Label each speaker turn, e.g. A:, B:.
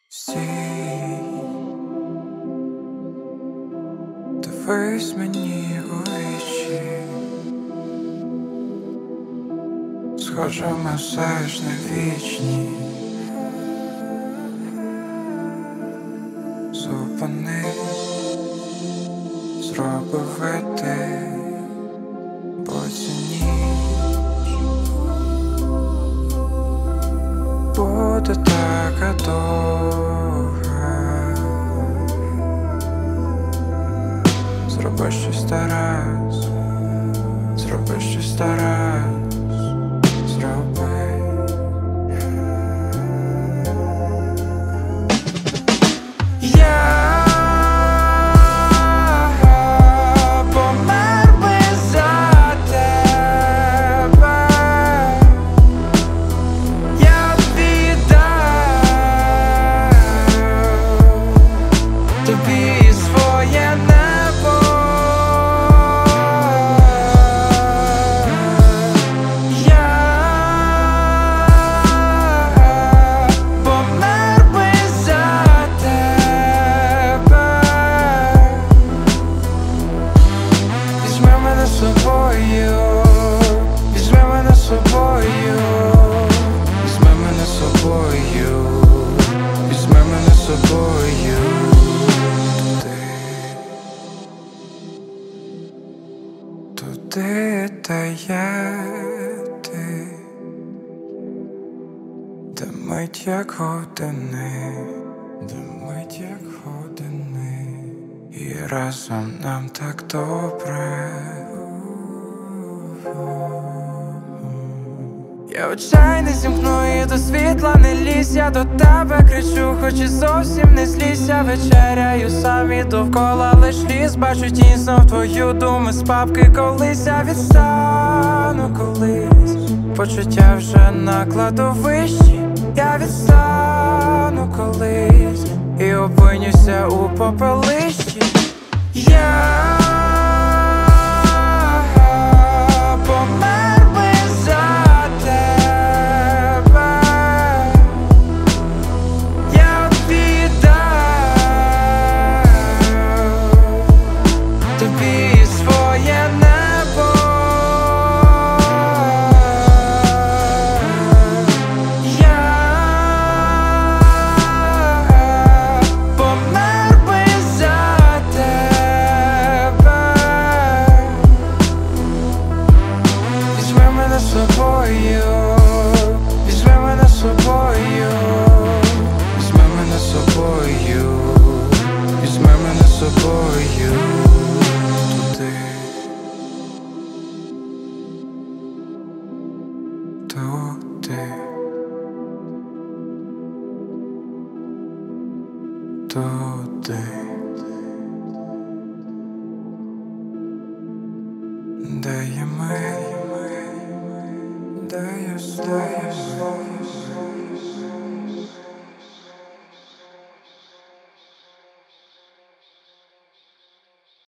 A: Стій, дивись мені у вічі, схоже, ми все ж не вічні. Зупинись, зроби види, бо ця ніч буде така довга. Зроби щось раз, зроби щось раз, зроби. Тобі своє небо, я помер би за тебе. Візьми мене з собою, візьми мене з собою, візьми мене з собою, візьми мене з собою. Туди, де є ти, де мить як години, де мить як години, і разом нам так добре. Я очей не зімкну і до світла не лізь. Я до тебе кричу, хоч і зовсім не злізь. Я вечеряю сам і довкола лиш ліс. Бачу тінь знов твою думу з папки колись. Я відстану колись, почуття вже на кладовищі. Я відстану колись і опинюся у попелищі. Я помер би за тебе, я віддав тобі своє небо, я помер би за тебе. Візьми мене з собою, візьми мене з собою, візьми мене з собою, візьми мене з собою туди, туди, де є ми, де я з тобою.